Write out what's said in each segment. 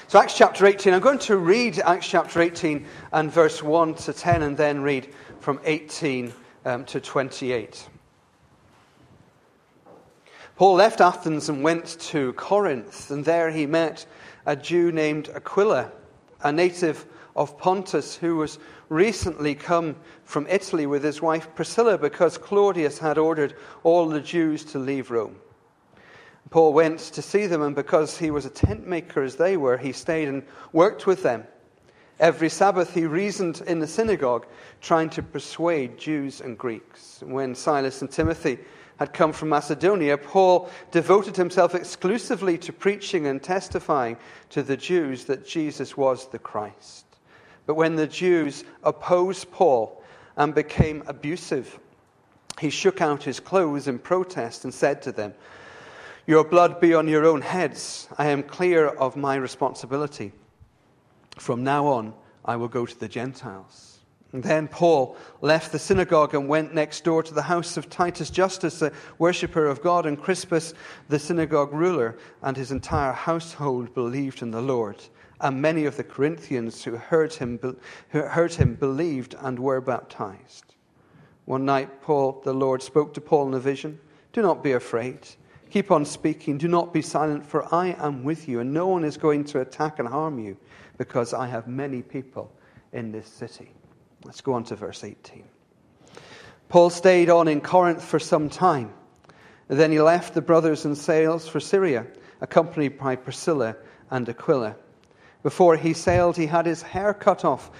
So Acts chapter 18, I'm going to read Acts chapter 18 and verse 1 to 10 and then read from 18 to 28. Paul left Athens and went to Corinth, and there he met a Jew named Aquila, a native of Pontus, who was recently come from Italy with his wife Priscilla because Claudius had ordered all the Jews to leave Rome. Paul went to see them, and because he was a tent maker as they were, he stayed and worked with them. Every Sabbath he reasoned in the synagogue, trying to persuade Jews and Greeks. When Silas and Timothy had come from Macedonia, Paul devoted himself exclusively to preaching and testifying to the Jews that Jesus was the Christ. But when the Jews opposed Paul and became abusive, he shook out his clothes in protest and said to them, "Your blood be on your own heads. I am clear of my responsibility. From now on, I will go to the Gentiles." And then Paul left the synagogue and went next door to the house of Titus Justus, a worshipper of God, and Crispus, the synagogue ruler, and his entire household believed in the Lord. And many of the Corinthians who heard him believed and were baptized. One night, the Lord spoke to Paul in a vision. "Do not be afraid. Keep on speaking. Do not be silent, for I am with you, and no one is going to attack and harm you, because I have many people in this city." Let's go on to verse 18. Paul stayed on in Corinth for some time. Then he left the brothers and sailed for Syria, accompanied by Priscilla and Aquila. Before he sailed, he had his hair cut off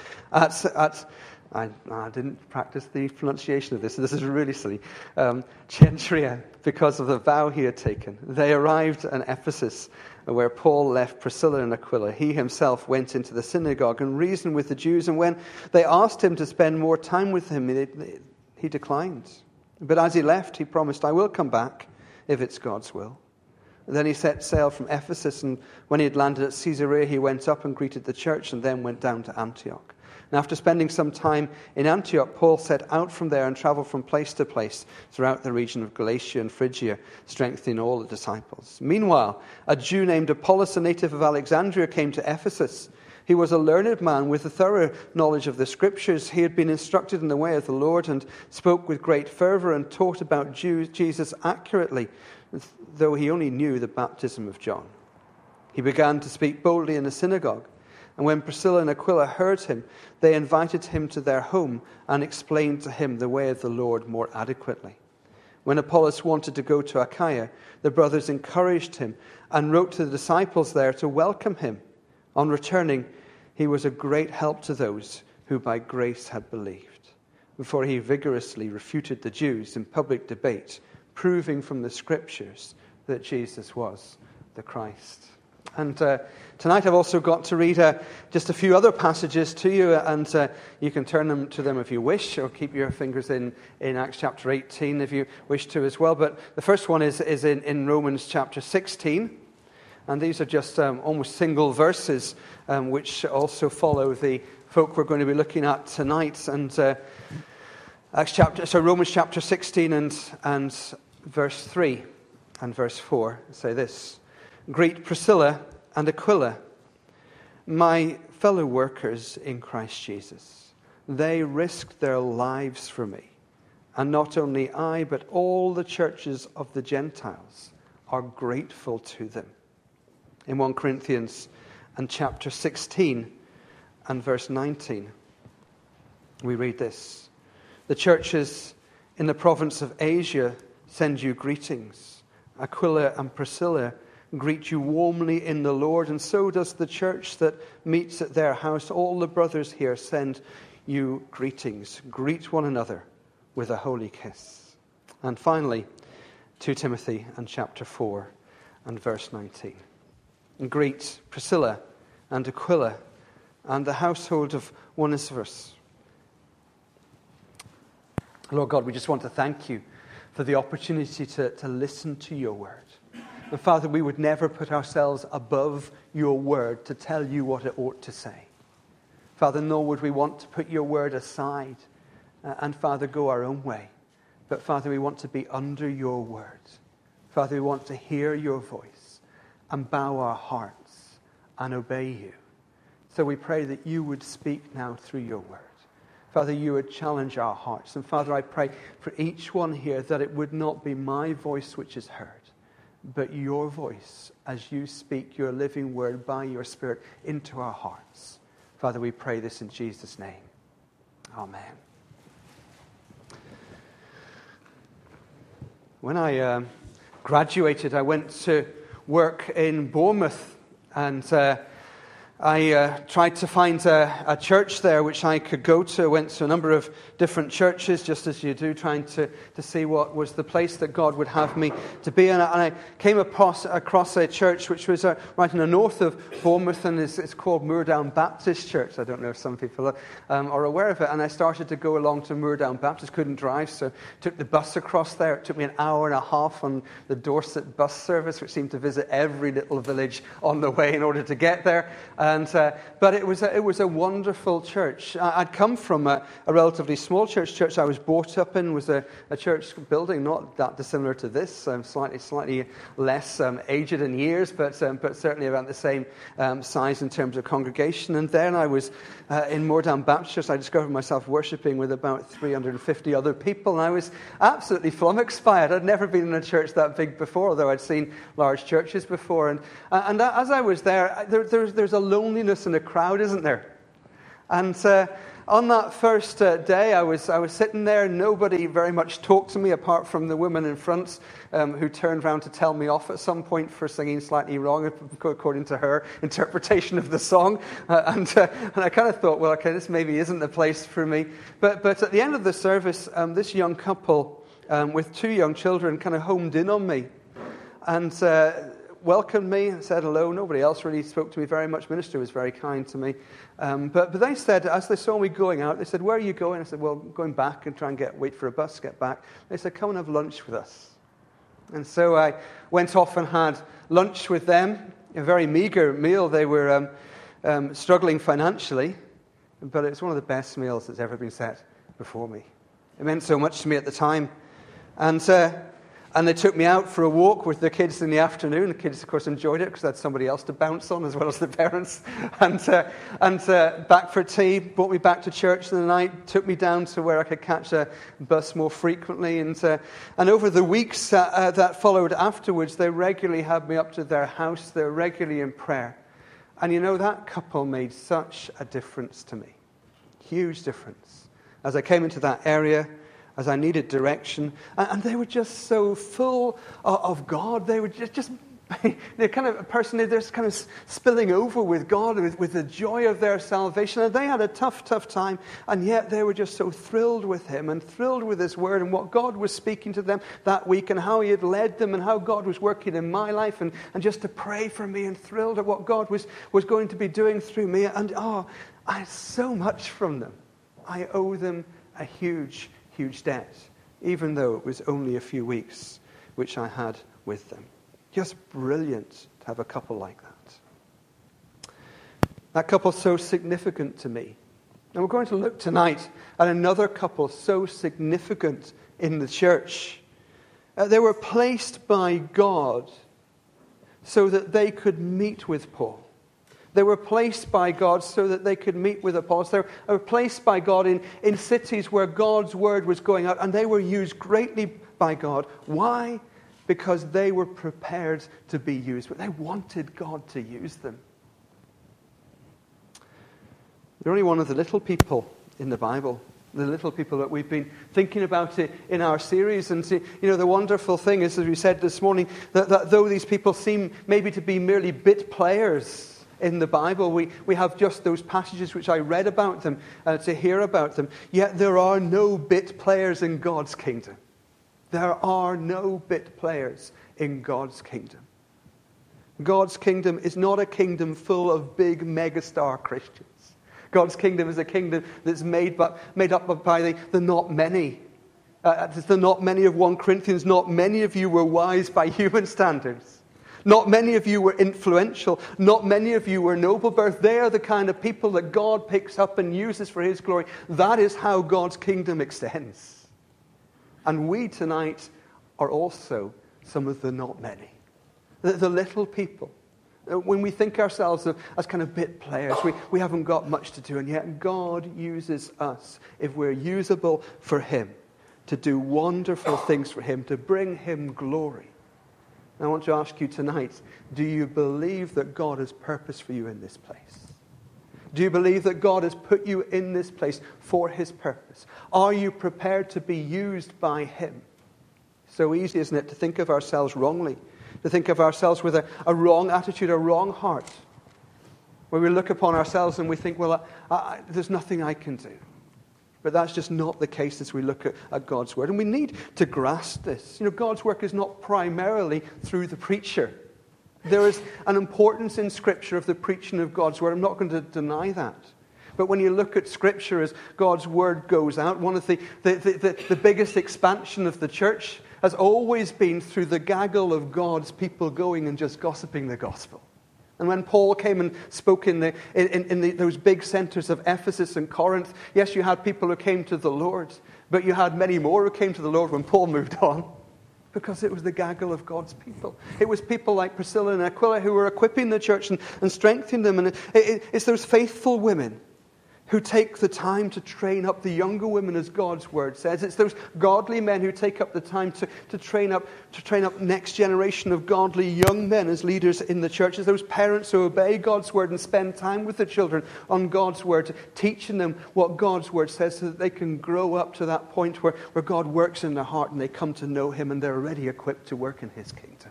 I didn't practice the pronunciation of this, so this is really silly. Cenchrea, because of the vow he had taken. They arrived at Ephesus, where Paul left Priscilla and Aquila. He himself went into the synagogue and reasoned with the Jews, and when they asked him to spend more time with him, he declined. But as he left, he promised, "I will come back if it's God's will." And then he set sail from Ephesus, and when he had landed at Caesarea, he went up and greeted the church, and then went down to Antioch. And after spending some time in Antioch, Paul set out from there and traveled from place to place throughout the region of Galatia and Phrygia, strengthening all the disciples. Meanwhile, a Jew named Apollos, a native of Alexandria, came to Ephesus. He was a learned man with a thorough knowledge of the Scriptures. He had been instructed in the way of the Lord and spoke with great fervor and taught about Jesus accurately, though he only knew the baptism of John. He began to speak boldly in the synagogue. And when Priscilla and Aquila heard him, they invited him to their home and explained to him the way of the Lord more adequately. When Apollos wanted to go to Achaia, the brothers encouraged him and wrote to the disciples there to welcome him. On returning, he was a great help to those who by grace had believed. Before he vigorously refuted the Jews in public debate, proving from the Scriptures that Jesus was the Christ. And tonight I've also got to read just a few other passages to you, and you can turn to them if you wish, or keep your fingers in Acts chapter 18 if you wish to as well. But the first one is in Romans chapter 16, and these are just almost single verses which also follow the folk we're going to be looking at tonight. And Romans chapter 16 and verse 3 and verse 4 say this: "Greet Priscilla and Aquila, my fellow workers in Christ Jesus. They risked their lives for me, and not only I, but all the churches of the Gentiles are grateful to them." In 1 Corinthians and chapter 16 and verse 19, we read this: "The churches in the province of Asia send you greetings. Aquila and Priscilla greet you warmly in the Lord, and so does the church that meets at their house. All the brothers here send you greetings. Greet one another with a holy kiss." And finally, 2 Timothy and chapter 4 and verse 19. "Greet Priscilla and Aquila and the household of Onesiphorus." Lord God, we just want to thank you for the opportunity to listen to your word. And Father, we would never put ourselves above your word to tell you what it ought to say. Father, nor would we want to put your word aside and, Father, go our own way. But, Father, we want to be under your word. Father, we want to hear your voice and bow our hearts and obey you. So we pray that you would speak now through your word. Father, you would challenge our hearts. And Father, I pray for each one here that it would not be my voice which is heard, but your voice as you speak your living word by your Spirit into our hearts. Father, we pray this in Jesus' name. Amen. When I graduated, I went to work in Bournemouth, and I tried to find a church there which I could go to. I went to a number of different churches, just as you do, trying to see what was the place that God would have me to be. And I came across a church which was right in the north of Bournemouth, and it's called Moordown Baptist Church. I don't know if some people are aware of it. And I started to go along to Moordown Baptist. Couldn't drive, so took the bus across there. It took me an hour and a half on the Dorset bus service, which seemed to visit every little village on the way in order to get there. But it was a wonderful church. I'd come from a relatively small church I was brought up in was a church building not that dissimilar to this, slightly less aged in years, but certainly around the same size in terms of congregation. And then I was in Moordown Baptist. I discovered myself worshipping with about 350 other people, and I was absolutely flummoxed by it. I'd never been in a church that big before, although I'd seen large churches before. And as I was there, there's a loneliness in a crowd, isn't there? And on that first day, I was sitting there. Nobody very much talked to me apart from the woman in front who turned around to tell me off at some point for singing slightly wrong according to her interpretation of the song. And I kind of thought, well, okay, this maybe isn't the place for me. But at the end of the service, this young couple with two young children kind of homed in on me and welcomed me and said hello. Nobody else really spoke to me very much. Minister was very kind to me. But they said, as they saw me going out, they said, where are you going? I said, well, going back and try and wait for a bus to get back. They said, come and have lunch with us. And so I went off and had lunch with them, a very meager meal. They were struggling financially, but it was one of the best meals that's ever been set before me. It meant so much to me at the time. And they took me out for a walk with the kids in the afternoon. The kids, of course, enjoyed it because they had somebody else to bounce on as well as the parents. And back for tea, brought me back to church in the night, took me down to where I could catch a bus more frequently. And over the weeks that followed afterwards, they regularly had me up to their house. They were regularly in prayer. And you know, that couple made such a difference to me. Huge difference. As I came into that area, as I needed direction, and they were just so full of God. They were just the kind of a person they're just kind of spilling over with God, with the joy of their salvation. And they had a tough time, and yet they were just so thrilled with Him and thrilled with His Word and what God was speaking to them that week and how He had led them and how God was working in my life and just to pray for me and thrilled at what God was going to be doing through me. And I had so much from them. I owe them a huge debt, even though it was only a few weeks which I had with them. Just brilliant to have a couple like that. That couple so significant to me. And we're going to look tonight at another couple so significant in the church. They were placed by God so that they could meet with Paul. They were placed by God so that they could meet with Apollos. They were placed by God in cities where God's word was going out, and they were used greatly by God. Why? Because they were prepared to be used, but they wanted God to use them. They're only one of the little people in the Bible, the little people that we've been thinking about it in our series. And you know, the wonderful thing is, as we said this morning, that though these people seem maybe to be merely bit players in the Bible, we have just those passages which I read about them, to hear about them. Yet there are no bit players in God's kingdom. There are no bit players in God's kingdom. God's kingdom is not a kingdom full of big megastar Christians. God's kingdom is a kingdom that's made up by the not many. It's the not many of 1 Corinthians. Not many of you were wise by human standards. Not many of you were influential. Not many of you were noble birth. They are the kind of people that God picks up and uses for His glory. That is how God's kingdom extends. And we tonight are also some of the not many. The little people When we think ourselves as kind of bit players, we haven't got much to do, and yet God uses us, if we're usable for him, to do wonderful things for him, to bring him glory. And I want to ask you tonight, do you believe that God has purpose for you in this place? Do you believe that God has put you in this place for his purpose? Are you prepared to be used by him? So easy, isn't it, to think of ourselves wrongly, to think of ourselves with a wrong attitude, a wrong heart, where we look upon ourselves and we think, well, there's nothing I can do. But that's just not the case as we look at God's word. And we need to grasp this. God's work is not primarily through the preacher. There is an importance in Scripture of the preaching of God's word. I'm not going to deny that. But when you look at Scripture as God's word goes out, one of the biggest expansion of the church has always been through the gaggle of God's people going and just gossiping the gospel. And when Paul came and spoke in those big centers of Ephesus and Corinth, yes, you had people who came to the Lord, but you had many more who came to the Lord when Paul moved on, because it was the gaggle of God's people. It was people like Priscilla and Aquila who were equipping the church and strengthening them. And it's those faithful women who take the time to train up the younger women, as God's word says. It's those godly men who take up the time to train up next generation of godly young men as leaders in the church. It's those parents who obey God's word and spend time with the children on God's word, teaching them what God's word says so that they can grow up to that point where God works in their heart and they come to know him and they're already equipped to work in his kingdom.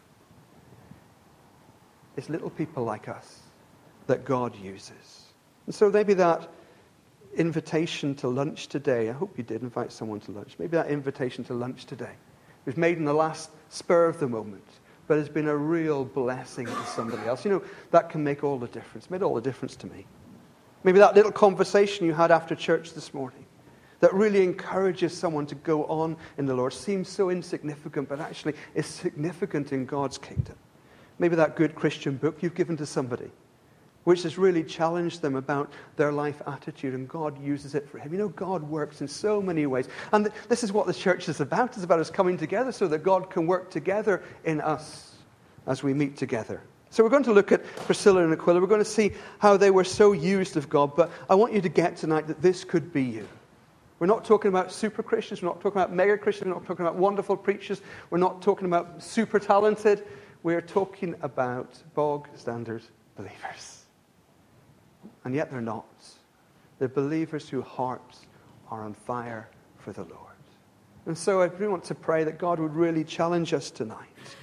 It's little people like us that God uses. And so maybe that invitation to lunch today, I hope you did invite someone to lunch. Maybe that invitation to lunch today was made in the last spur of the moment, but has been a real blessing to somebody else. That can make all the difference. It made all the difference to me. Maybe that little conversation you had after church this morning that really encourages someone to go on in the Lord seems so insignificant, but actually is significant in God's kingdom. Maybe that good Christian book you've given to somebody, which has really challenged them about their life attitude, and God uses it for him. God works in so many ways. And this is what the church is about. It's about us coming together so that God can work together in us as we meet together. So we're going to look at Priscilla and Aquila. We're going to see how they were so used of God. But I want you to get tonight that this could be you. We're not talking about super Christians. We're not talking about mega Christians. We're not talking about wonderful preachers. We're not talking about super talented. We're talking about bog standard believers. And yet they're not. They're believers whose hearts are on fire for the Lord. And so I really want to pray that God would really challenge us tonight.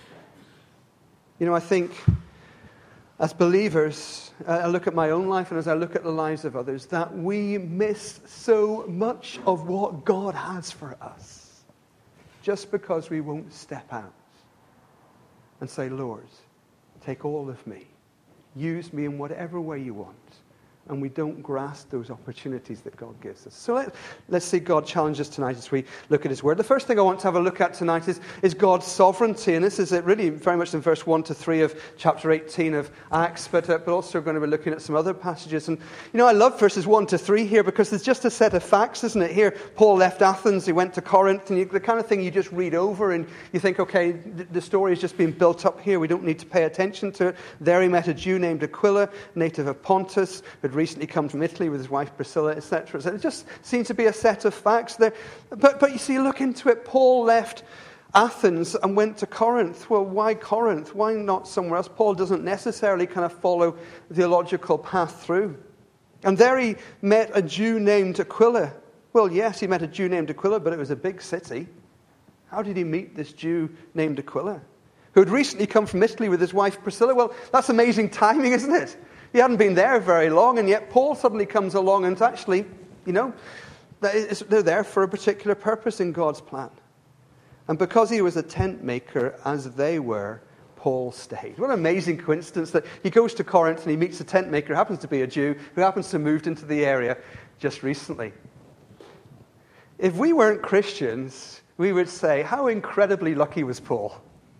I think as believers, I look at my own life and as I look at the lives of others, that we miss so much of what God has for us just because we won't step out and say, Lord, take all of me. Use me in whatever way you want. And we don't grasp those opportunities that God gives us. So let's see God challenge us tonight as we look at his word. The first thing I want to have a look at tonight is God's sovereignty. And this is really very much in verse 1 to 3 of chapter 18 of Acts. But also we're going to be looking at some other passages. And, I love verses 1 to 3 here because there's just a set of facts, isn't it? Here, Paul left Athens, he went to Corinth. And the kind of thing you just read over and you think, okay, the story is just being built up here. We don't need to pay attention to it. There he met a Jew named Aquila, native of Pontus, who recently come from Italy with his wife Priscilla, etc. So it just seems to be a set of facts there. But you see, look into it. Paul left Athens and went to Corinth. Well, why Corinth? Why not somewhere else? Paul doesn't necessarily kind of follow the theological path through. And there he met a Jew named Aquila. Well, yes, he met a Jew named Aquila, but it was a big city. How did he meet this Jew named Aquila, who had recently come from Italy with his wife Priscilla? Well, that's amazing timing, isn't it? He hadn't been there very long, and yet Paul suddenly comes along and actually, they're there for a particular purpose in God's plan. And because he was a tent maker, as they were, Paul stayed. What an amazing coincidence that he goes to Corinth and he meets a tent maker who happens to be a Jew, who happens to have moved into the area just recently. If we weren't Christians, we would say, how incredibly lucky was Paul?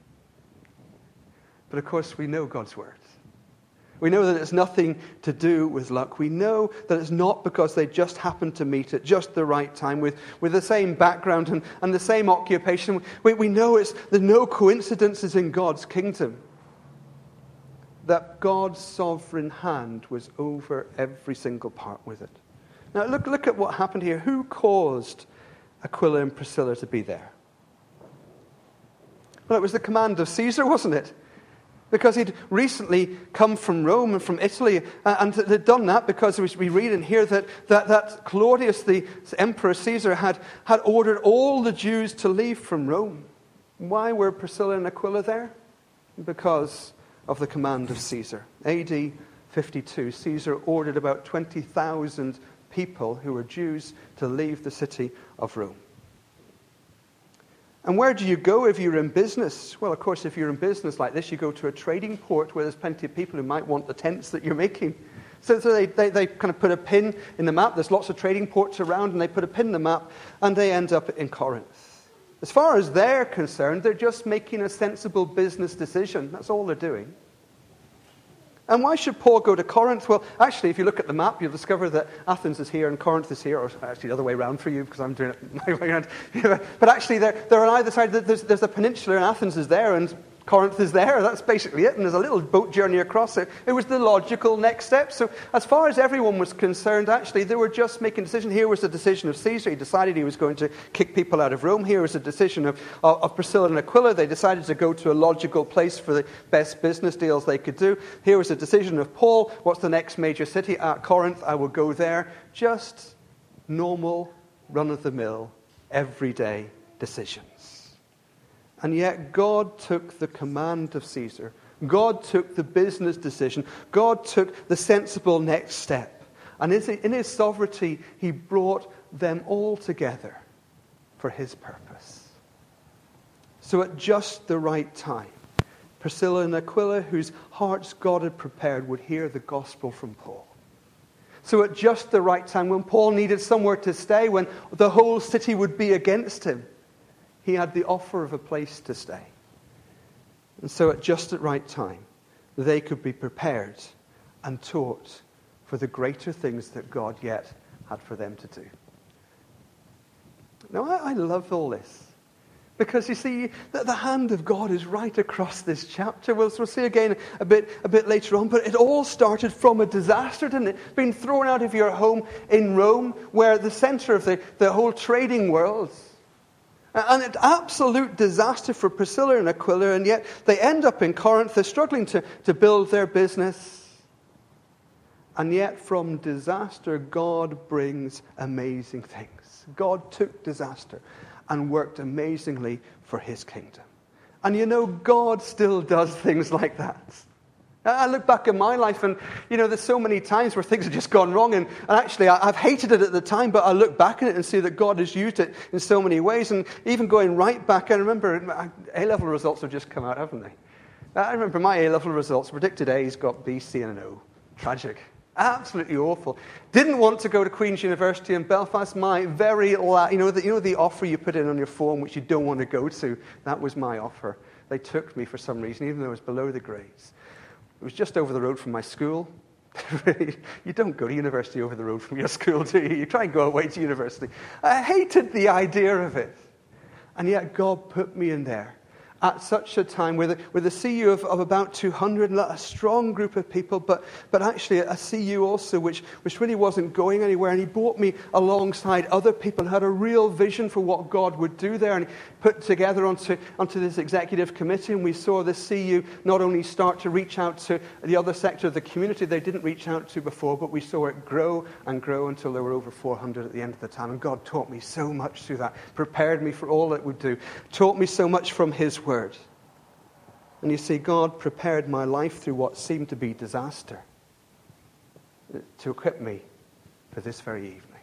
But of course, we know God's word. We know that it's nothing to do with luck. We know that it's not because they just happened to meet at just the right time with the same background and the same occupation. We know there's no coincidences in God's kingdom. that God's sovereign hand was over every single part with it. Now look at what happened here. Who caused Aquila and Priscilla to be there? Well, it was the command of Caesar, wasn't it? Because he'd recently come from Rome and from Italy, and they'd done that because we read in here that Claudius, the Emperor Caesar, had ordered all the Jews to leave from Rome. Why were Priscilla and Aquila there? Because of the command of Caesar. AD 52, Caesar ordered about 20,000 people who were Jews to leave the city of Rome. And where do you go if you're in business? Well, of course, if you're in business like this, you go to a trading port where there's plenty of people who might want the tents that you're making. So they kind of put a pin in the map. There's lots of trading ports around, and they put a pin in the map, and they end up in Corinth. As far as they're concerned, they're just making a sensible business decision. That's all they're doing. And why should Paul go to Corinth? Well, actually, if you look at the map, you'll discover that Athens is here and Corinth is here, or actually the other way around for you, because I'm doing it my way around. But actually, they're on either side. There's a peninsula, and Athens is there, and Corinth is there. That's basically it. And there's a little boat journey across it. It was the logical next step. So as far as everyone was concerned, actually, they were just making a decision. Here was the decision of Caesar. He decided he was going to kick people out of Rome. Here was the decision of Priscilla and Aquila. They decided to go to a logical place for the best business deals they could do. Here was the decision of Paul. What's the next major city? Corinth. I will go there. Just normal, run-of-the-mill, everyday decisions. And yet God took the command of Caesar. God took the business decision. God took the sensible next step. And in his sovereignty, he brought them all together for his purpose. So at just the right time, Priscilla and Aquila, whose hearts God had prepared, would hear the gospel from Paul. So at just the right time, when Paul needed somewhere to stay, when the whole city would be against him, he had the offer of a place to stay. And so at just the right time, they could be prepared and taught for the greater things that God yet had for them to do. Now, I love all this. Because you see, the hand of God is right across this chapter. We'll see again a bit later on. But it all started from a disaster, didn't it? Being thrown out of your home in Rome, where the center of the whole trading world. And an absolute disaster for Priscilla and Aquila, and yet they end up in Corinth. They're struggling to build their business. And yet from disaster, God brings amazing things. God took disaster and worked amazingly for his kingdom. And you know, God still does things like that. I look back at my life and, you know, there's so many times where things have just gone wrong. And actually, I've hated it at the time, but I look back at it and see that God has used it in so many ways. And even going right back, I remember A-level results have just come out, haven't they? I remember my A-level results, predicted A's, got B, C, and an O. Tragic. Absolutely awful. Didn't want to go to Queen's University in Belfast. My very the offer you put in on your form which you don't want to go to. That was my offer. They took me for some reason, even though it was below the grades. It was just over the road from my school. You don't go to university over the road from your school, do you? You try and go away to university. I hated the idea of it. And yet God put me in there at such a time with a CU of about 200, a strong group of people, but actually a CU also which really wasn't going anywhere. And he brought me alongside other people who had a real vision for what God would do there. And he put together onto this executive committee, and we saw this CU not only start to reach out to the other sector of the community they didn't reach out to before, but we saw it grow and grow until there were over 400 at the end of the time. And God taught me so much through that, prepared me for all it would do, taught me so much from his word. And you see, God prepared my life through what seemed to be disaster to equip me for this very evening.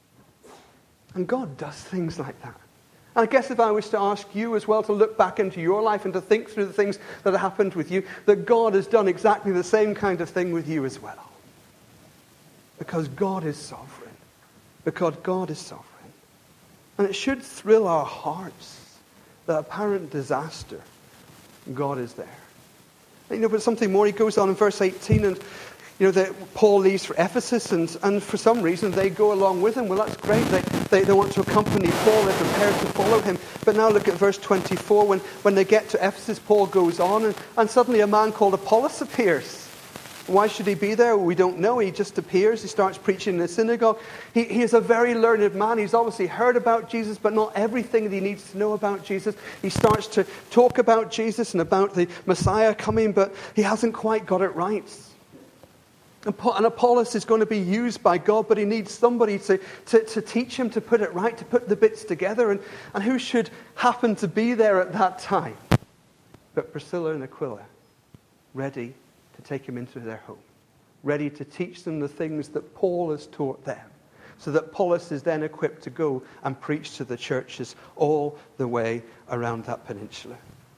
And God does things like that. And I guess if I was to ask you as well to look back into your life and to think through the things that have happened with you, that God has done exactly the same kind of thing with you as well. Because God is sovereign. Because God is sovereign. And it should thrill our hearts that apparent disaster, God is there. And, but something more, he goes on in verse 18, and Paul leaves for Ephesus, and for some reason they go along with him. Well, that's great. They want to accompany Paul. They're prepared to follow him. But now look at verse 24. When they get to Ephesus, Paul goes on, and suddenly a man called Apollos appears. Why should he be there? We don't know. He just appears. He starts preaching in the synagogue. He is a very learned man. He's obviously heard about Jesus, but not everything that he needs to know about Jesus. He starts to talk about Jesus and about the Messiah coming, but he hasn't quite got it right. And Apollos is going to be used by God, but he needs somebody to teach him to put it right, to put the bits together. And who should happen to be there at that time but Priscilla and Aquila, ready to take him into their home, ready to teach them the things that Paul has taught them, so that Apollos is then equipped to go and preach to the churches all the way around that peninsula.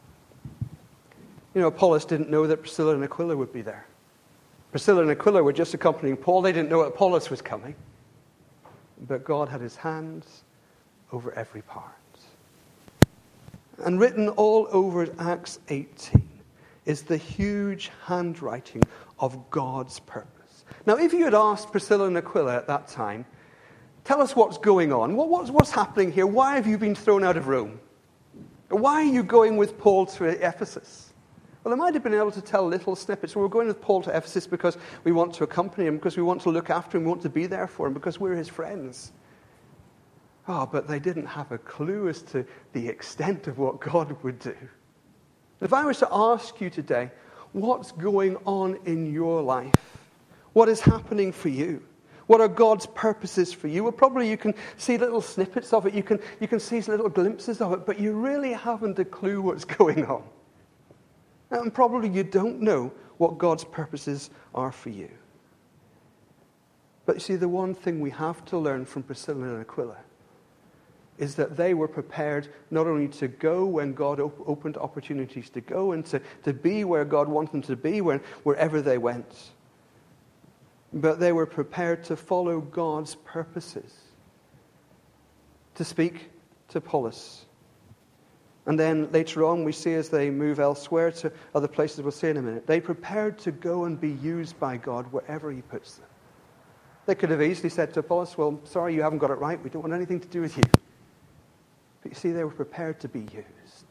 Apollos didn't know that Priscilla and Aquila would be there. Priscilla and Aquila were just accompanying Paul. They didn't know Apollos was coming. But God had his hands over every part. And written all over Acts 18 is the huge handwriting of God's purpose. Now, if you had asked Priscilla and Aquila at that time, tell us what's going on. What's happening here? Why have you been thrown out of Rome? Why are you going with Paul to Ephesus? Well, they might have been able to tell little snippets. We're going with Paul to Ephesus because we want to accompany him, because we want to look after him, we want to be there for him, because we're his friends. But they didn't have a clue as to the extent of what God would do. If I was to ask you today, what's going on in your life? What is happening for you? What are God's purposes for you? Well, probably you can see little snippets of it. You can see little glimpses of it, but you really haven't a clue what's going on. And probably you don't know what God's purposes are for you. But you see, the one thing we have to learn from Priscilla and Aquila is that they were prepared not only to go when God opened opportunities to go, and to be where God wanted them to be wherever they went, but they were prepared to follow God's purposes, to speak to Apollos. And then later on, we see as they move elsewhere to other places, we'll see in a minute, they prepared to go and be used by God wherever he puts them. They could have easily said to Apollos, well, sorry, you haven't got it right. We don't want anything to do with you. But you see, they were prepared to be used.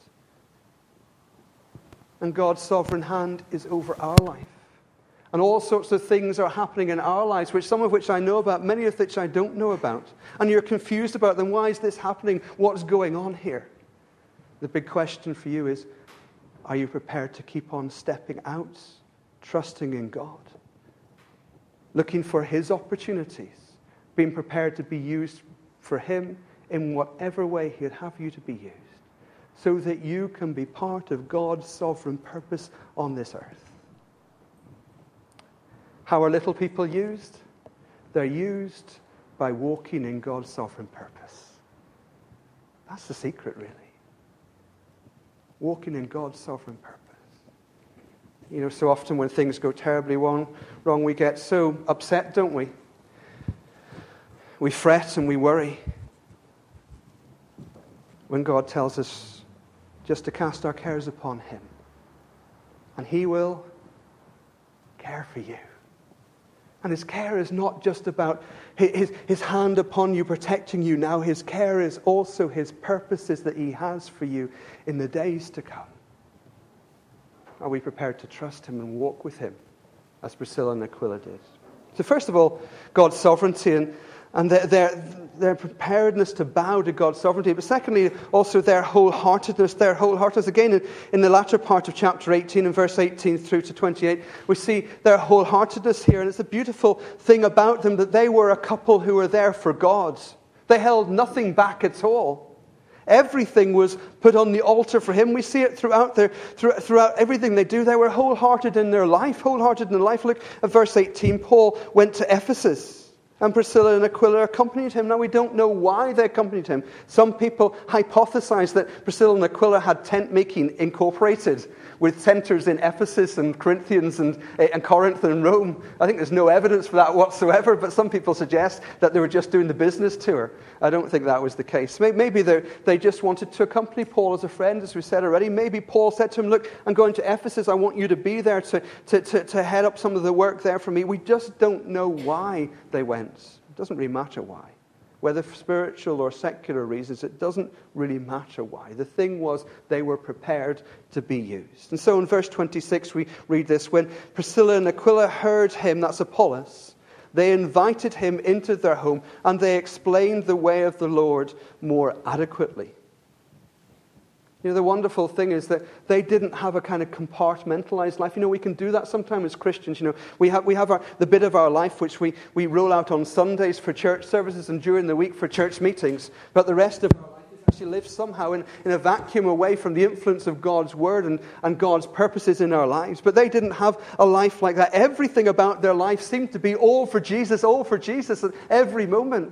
And God's sovereign hand is over our life. And all sorts of things are happening in our lives, some of which I know about, many of which I don't know about. And you're confused about them. Why is this happening? What's going on here? The big question for you is, are you prepared to keep on stepping out, trusting in God, looking for his opportunities, being prepared to be used for him in whatever way he'd have you to be used, so that you can be part of God's sovereign purpose on this earth? How are little people used? They're used by walking in God's sovereign purpose. That's the secret, really. Walking in God's sovereign purpose. So often when things go terribly wrong, we get so upset, don't we? We fret and we worry. When God tells us just to cast our cares upon him, and he will care for you. And his care is not just about his hand upon you, protecting you now. His care is also his purposes that he has for you in the days to come. Are we prepared to trust him and walk with him, as Priscilla and Aquila did? So first of all, God's sovereignty and their preparedness to bow to God's sovereignty. But secondly, also their wholeheartedness. Again, in the latter part of chapter 18, in verse 18 through to 28, we see their wholeheartedness here. And it's a beautiful thing about them that they were a couple who were there for God. They held nothing back at all. Everything was put on the altar for him. We see it throughout everything they do. They were wholehearted in their life. Look at verse 18. Paul went to Ephesus. And Priscilla and Aquila accompanied him. Now, we don't know why they accompanied him. Some people hypothesize that Priscilla and Aquila had tent-making incorporated with centers in Ephesus and Corinthians and Corinth and Rome. I think there's no evidence for that whatsoever, but some people suggest that they were just doing the business tour. I don't think that was the case. Maybe they just wanted to accompany Paul as a friend, as we said already. Maybe Paul said to him, look, I'm going to Ephesus. I want you to be there to head up some of the work there for me. We just don't know why they went. It doesn't really matter why. Whether for spiritual or secular reasons, it doesn't really matter why. The thing was, they were prepared to be used. And so in verse 26, we read this: when Priscilla and Aquila heard him, that's Apollos, they invited him into their home, and they explained the way of the Lord more adequately. You know, the wonderful thing is that they didn't have a kind of compartmentalized life. You know, we can do that sometimes as Christians. You know, we have the bit of our life which we roll out on Sundays for church services and during the week for church meetings. But the rest of our life is actually lived somehow in a vacuum away from the influence of God's word and God's purposes in our lives. But they didn't have a life like that. Everything about their life seemed to be all for Jesus at every moment.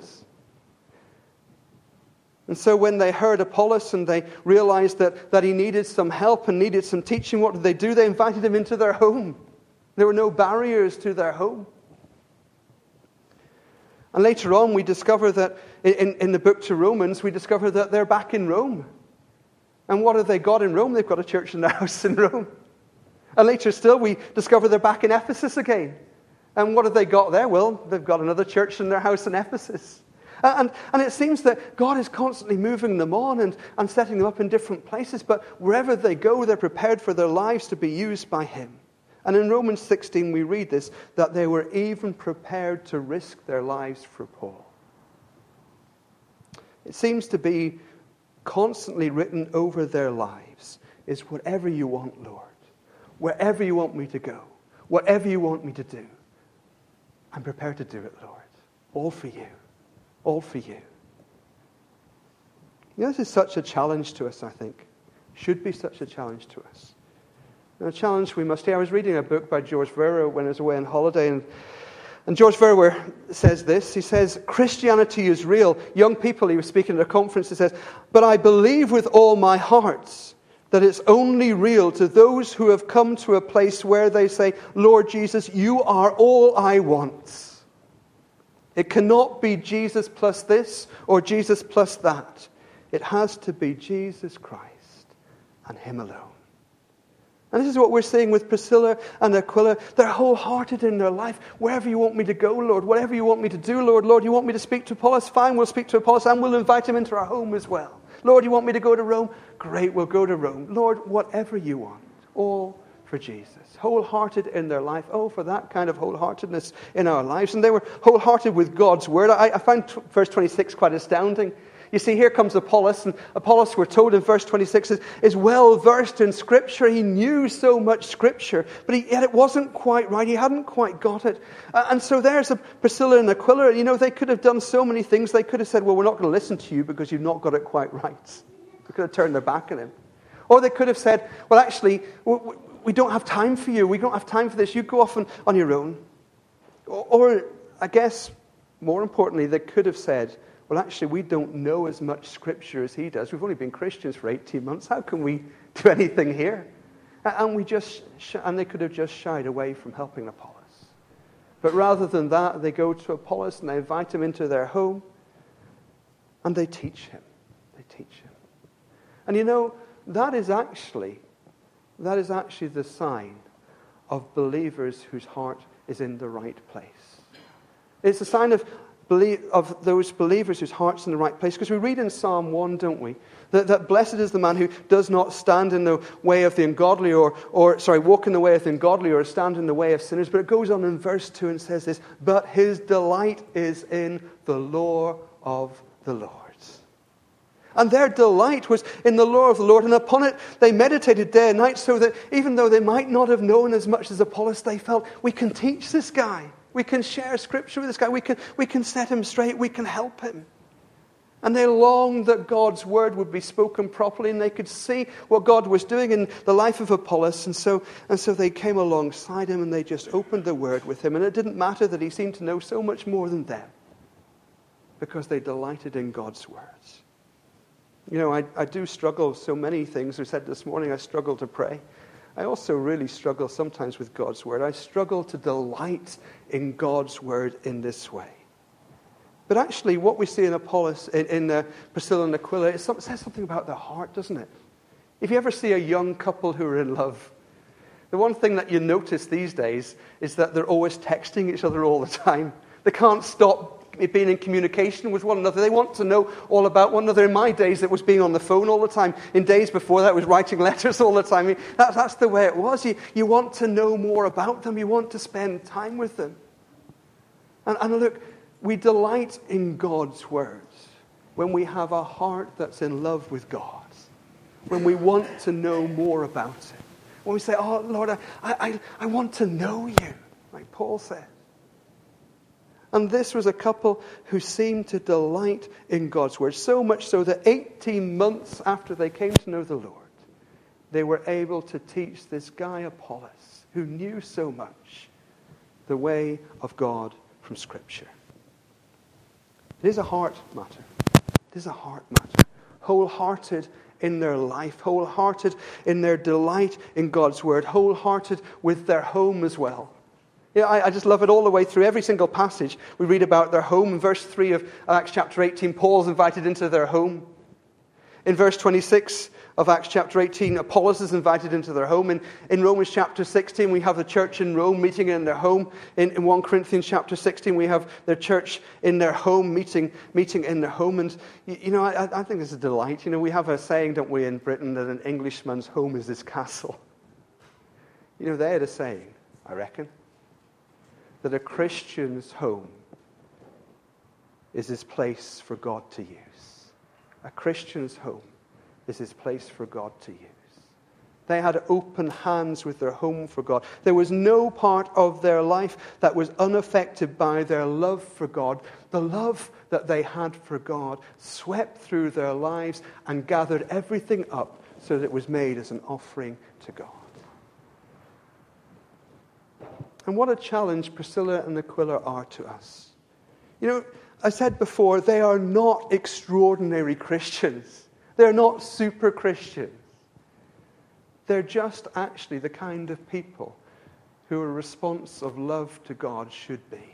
And so when they heard Apollos and they realized that he needed some help and needed some teaching, what did they do? They invited him into their home. There were no barriers to their home. And later on we discover that in the book to Romans, we discover that they're back in Rome. And what have they got in Rome? They've got a church in their house in Rome. And later still we discover they're back in Ephesus again. And what have they got there? Well, they've got another church in their house in Ephesus. And it seems that God is constantly moving them on and setting them up in different places. But wherever they go, they're prepared for their lives to be used by him. And in Romans 16, we read this, that they were even prepared to risk their lives for Paul. It seems to be constantly written over their lives is whatever you want, Lord. Wherever you want me to go. Whatever you want me to do. I'm prepared to do it, Lord. All for you. All for you. You know, this is such a challenge to us, I think. Should be such a challenge to us. And a challenge we must hear. I was reading a book by George Verwer when I was away on holiday, and George Verwer says this. He says, Christianity is real. Young people, he was speaking at a conference, he says, but I believe with all my heart that it's only real to those who have come to a place where they say, Lord Jesus, you are all I want. It cannot be Jesus plus this or Jesus plus that. It has to be Jesus Christ and him alone. And this is what we're seeing with Priscilla and Aquila. They're wholehearted in their life. Wherever you want me to go, Lord. Whatever you want me to do, Lord. Lord, you want me to speak to Apollos? Fine, we'll speak to Apollos and we'll invite him into our home as well. Lord, you want me to go to Rome? Great, we'll go to Rome. Lord, whatever you want. All for Jesus. Wholehearted in their life. Oh, for that kind of wholeheartedness in our lives. And they were wholehearted with God's word. I find verse 26 quite astounding. You see, here comes Apollos, and Apollos, we're told in verse 26, is well versed in Scripture. He knew so much Scripture, but yet it wasn't quite right. He hadn't quite got it. And so there's Priscilla and Aquila. You know, they could have done so many things. They could have said, well, we're not going to listen to you because you've not got it quite right. They could have turned their back on him. Or they could have said, well, actually, we don't have time for you. We don't have time for this. You go off on your own. Or I guess, more importantly, they could have said, well, actually, we don't know as much Scripture as he does. We've only been Christians for 18 months. How can we do anything here? And they could have just shied away from helping Apollos. But rather than that, they go to Apollos and they invite him into their home. And they teach him. They teach him. And you know, that is actually the sign of believers whose heart is in the right place. It's a sign of those believers whose heart's in the right place. Because we read in Psalm 1, don't we, that blessed is the man who does not stand in the way of the ungodly walk in the way of the ungodly or stand in the way of sinners. But it goes on in verse 2 and says this, but his delight is in the law of the Lord. And their delight was in the law of the Lord, and upon it they meditated day and night, so that even though they might not have known as much as Apollos, they felt, we can teach this guy. We can share Scripture with this guy. We can set him straight. We can help him. And they longed that God's word would be spoken properly, and they could see what God was doing in the life of Apollos. And so they came alongside him, and they just opened the word with him. And it didn't matter that he seemed to know so much more than them, because they delighted in God's words. You know, I do struggle with so many things. I said this morning, I struggle to pray. I also really struggle sometimes with God's word. I struggle to delight in God's word in this way. But actually, what we see in Apollos, in Priscilla and Aquila, it says something about their heart, doesn't it? If you ever see a young couple who are in love, the one thing that you notice these days is that they're always texting each other all the time. They can't stop being in communication with one another. They want to know all about one another. In my days, it was being on the phone all the time. In days before that, it was writing letters all the time. I mean, that's the way it was. You want to know more about them. You want to spend time with them. And look, we delight in God's words when we have a heart that's in love with God, when we want to know more about it, when we say, oh, Lord, I want to know you, like Paul said. And this was a couple who seemed to delight in God's word, so much so that 18 months after they came to know the Lord, they were able to teach this guy Apollos, who knew so much, the way of God from Scripture. It is a heart matter. It is a heart matter. Wholehearted in their life, wholehearted in their delight in God's word, wholehearted with their home as well. Yeah, I just love it all the way through. Every single passage we read about their home. In verse 3 of Acts chapter 18, Paul's invited into their home. In verse 26 of Acts chapter 18, Apollos is invited into their home. In Romans chapter 16, we have the church in Rome meeting in their home. In 1 Corinthians chapter 16, we have the church in their home meeting in their home. And, you know, I think it's a delight. You know, we have a saying, don't we, in Britain, that an Englishman's home is his castle. You know, they had a saying, I reckon, that a Christian's home is his place for God to use. A Christian's home is his place for God to use. They had open hands with their home for God. There was no part of their life that was unaffected by their love for God. The love that they had for God swept through their lives and gathered everything up so that it was made as an offering to God. And what a challenge Priscilla and Aquila are to us. You know, I said before, they are not extraordinary Christians. They're not super Christians. They're just actually the kind of people who a response of love to God should be.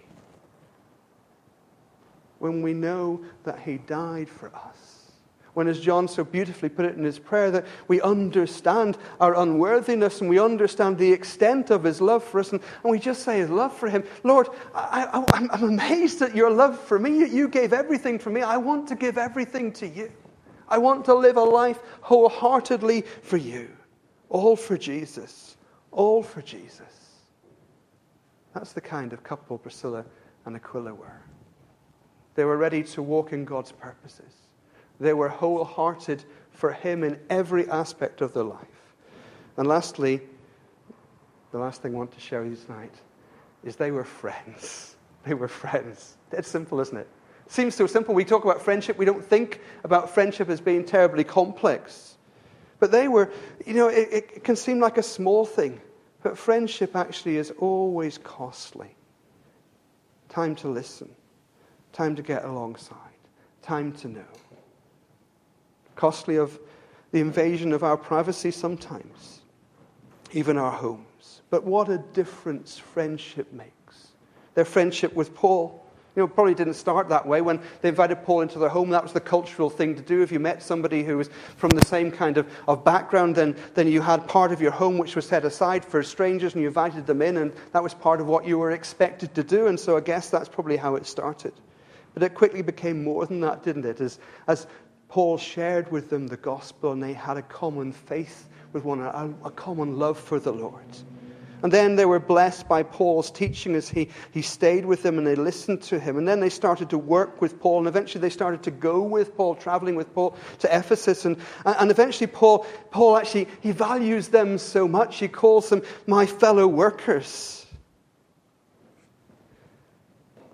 When we know that He died for us. When, as John so beautifully put it in his prayer, that we understand our unworthiness and we understand the extent of His love for us, and we just say His love for Him. Lord, I'm amazed at your love for me. You gave everything for me. I want to give everything to you. I want to live a life wholeheartedly for you. All for Jesus. All for Jesus. That's the kind of couple Priscilla and Aquila were. They were ready to walk in God's purposes. They were wholehearted for Him in every aspect of their life. And lastly, the last thing I want to share with you tonight is they were friends. They were friends. It's simple, isn't it? It seems so simple. We talk about friendship. We don't think about friendship as being terribly complex. But they were, you know, it can seem like a small thing. But friendship actually is always costly. Time to listen. Time to get alongside. Time to know. Costly of the invasion of our privacy sometimes, even our homes. But what a difference friendship makes. Their friendship with Paul, you know, probably didn't start that way. When they invited Paul into their home, that was the cultural thing to do. If you met somebody who was from the same kind of background, then you had part of your home which was set aside for strangers, and you invited them in, and that was part of what you were expected to do. And so I guess that's probably how it started. But it quickly became more than that, didn't it? As Paul shared with them the gospel, and they had a common faith with one another, a common love for the Lord. And then they were blessed by Paul's teaching as he stayed with them and they listened to him. And then they started to work with Paul, and eventually they started to go with Paul, traveling with Paul to Ephesus. And eventually Paul actually, he values them so much, he calls them my fellow workers.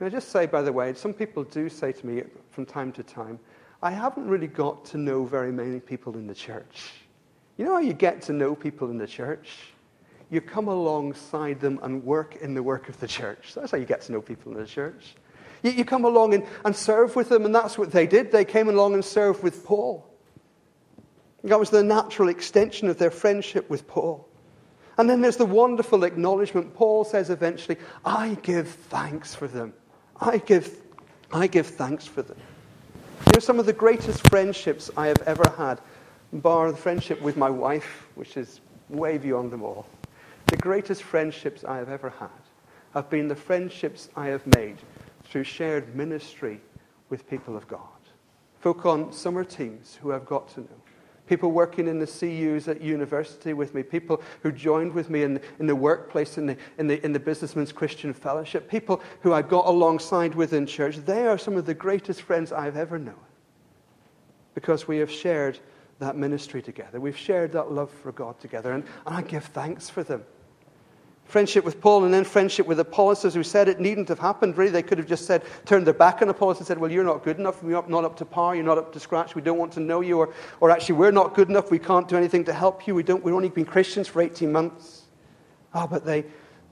Can I just say, by the way, some people do say to me from time to time, I haven't really got to know very many people in the church. You know how you get to know people in the church? You come alongside them and work in the work of the church. That's how you get to know people in the church. You come along and serve with them, and that's what they did. They came along and served with Paul. That was the natural extension of their friendship with Paul. And then there's the wonderful acknowledgement. Paul says eventually, I give thanks for them. I give thanks for them. You know, some of the greatest friendships I have ever had, bar the friendship with my wife, which is way beyond them all. The greatest friendships I have ever had have been the friendships I have made through shared ministry with people of God. Folk on summer teams who I've got to know. People working in the CUs at university with me. People who joined with me in the workplace, in the Businessmen's Christian Fellowship. People who I got alongside with in church. They are some of the greatest friends I've ever known. Because we have shared that ministry together. We've shared that love for God together. And I give thanks for them. Friendship with Paul and then friendship with Apollos, as we said, it needn't have happened. Really, they could have just turned their back on Apollos and said, well, you're not good enough. You're not up to par. You're not up to scratch. We don't want to know you. Or actually, we're not good enough. We can't do anything to help you. We've only been Christians for 18 months. But they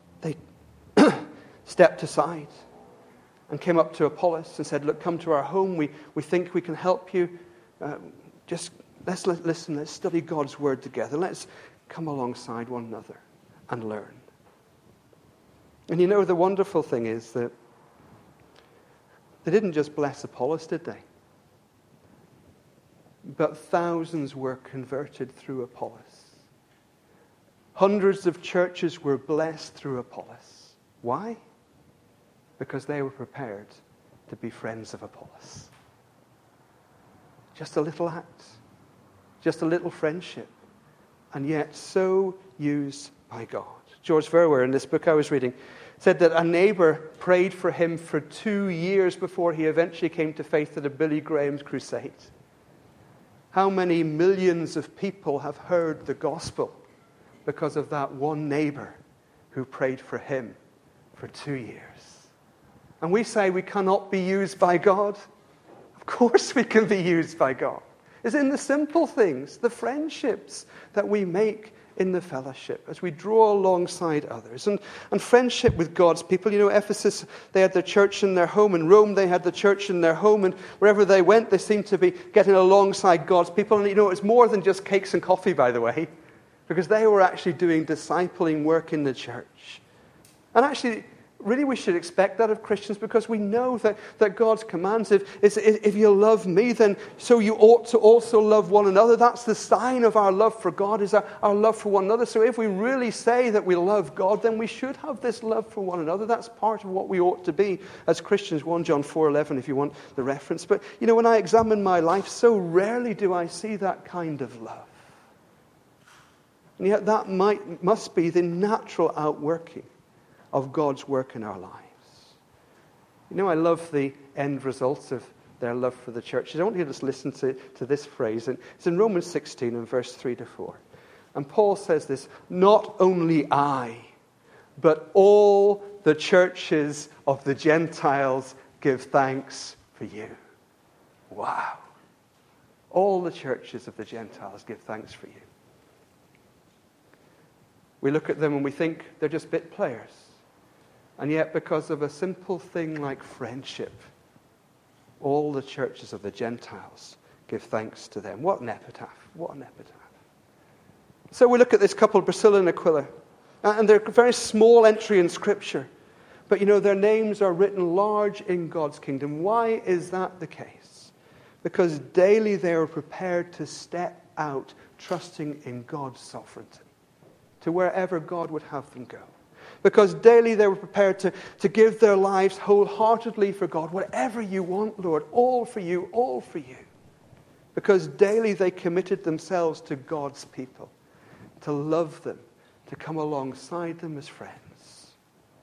stepped aside and came up to Apollos and said, look, come to our home. We think we can help you. Let's listen. Let's study God's word together. Let's come alongside one another and learn. And you know, the wonderful thing is that they didn't just bless Apollos, did they? But thousands were converted through Apollos. Hundreds of churches were blessed through Apollos. Why? Because they were prepared to be friends of Apollos. Just a little act. Just a little friendship. And yet so used by God. George Verwer, in this book I was reading, said that a neighbor prayed for him for 2 years before he eventually came to faith at a Billy Graham's crusade. How many millions of people have heard the gospel because of that one neighbor who prayed for him for 2 years? And we say we cannot be used by God. Of course we can be used by God. It's in the simple things, the friendships that we make in the fellowship as we draw alongside others. And friendship with God's people. You know, Ephesus, they had their church in their home. In Rome, they had the church in their home. And wherever they went, they seemed to be getting alongside God's people. And you know, it's more than just cakes and coffee, by the way, because they were actually doing discipling work in the church. And actually, really, we should expect that of Christians, because we know that God's commands, if you love me, then so you ought to also love one another. That's the sign of our love for God, is our love for one another. So if we really say that we love God, then we should have this love for one another. That's part of what we ought to be as Christians. 1 John 4:11, if you want the reference. But, you know, when I examine my life, so rarely do I see that kind of love. And yet that must be the natural outworking of God's work in our lives. You know, I love the end results of their love for the church. I want you to just listen to this phrase. And it's in Romans 16 and verse 3-4. And Paul says this, not only I, but all the churches of the Gentiles give thanks for you. Wow. All the churches of the Gentiles give thanks for you. We look at them and we think they're just bit players. And yet, because of a simple thing like friendship, all the churches of the Gentiles give thanks to them. What an epitaph. What an epitaph. So we look at this couple, Priscilla and Aquila. And they're a very small entry in Scripture. But, you know, their names are written large in God's kingdom. Why is that the case? Because daily they are prepared to step out, trusting in God's sovereignty, to wherever God would have them go. Because daily they were prepared to give their lives wholeheartedly for God. Whatever you want, Lord, all for you, all for you. Because daily they committed themselves to God's people, to love them, to come alongside them as friends.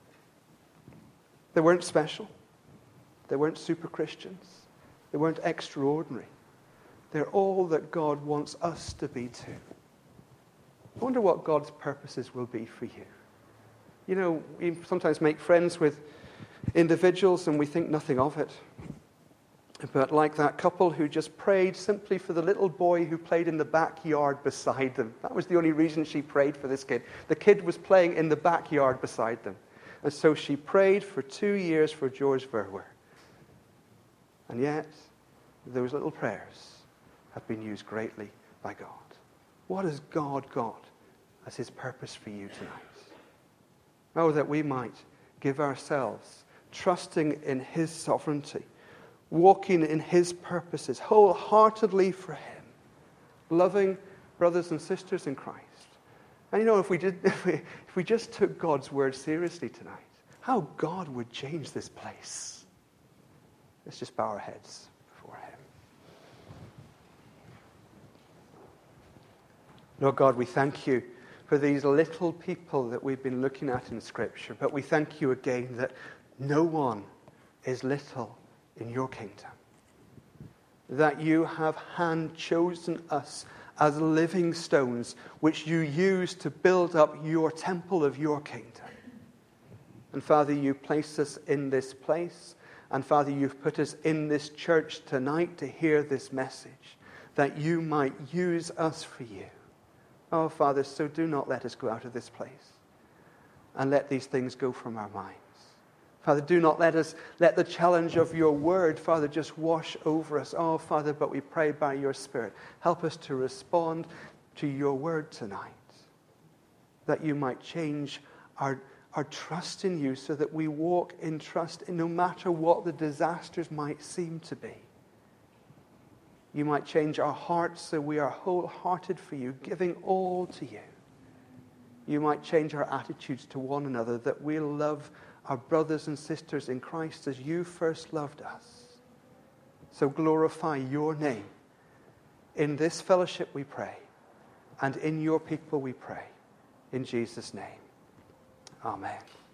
They weren't special. They weren't super Christians. They weren't extraordinary. They're all that God wants us to be too. I wonder what God's purposes will be for you. You know, we sometimes make friends with individuals and we think nothing of it. But like that couple who just prayed simply for the little boy who played in the backyard beside them. That was the only reason she prayed for this kid. The kid was playing in the backyard beside them. And so she prayed for 2 years for George Verwer. And yet, those little prayers have been used greatly by God. What has God got as his purpose for you tonight? Oh, that we might give ourselves, trusting in his sovereignty, walking in his purposes wholeheartedly for him, loving brothers and sisters in Christ. And if we just took God's word seriously tonight, how God would change this place. Let's just bow our heads before him. Lord God, we thank you for these little people that we've been looking at in Scripture, but we thank you again that no one is little in your kingdom. That you have hand-chosen us as living stones, which you use to build up your temple of your kingdom. And Father, you place us in this place, and Father, you've put us in this church tonight to hear this message, that you might use us for you. Oh, Father, so do not let us go out of this place and let these things go from our minds. Father, do not let the challenge of your word, Father, just wash over us. Oh, Father, but we pray by your Spirit, help us to respond to your word tonight, that you might change our trust in you so that we walk in trust no matter what the disasters might seem to be. You might change our hearts so we are wholehearted for you, giving all to you. You might change our attitudes to one another, that we'll love our brothers and sisters in Christ as you first loved us. So glorify your name. In this fellowship we pray, and in your people we pray. In Jesus' name, amen.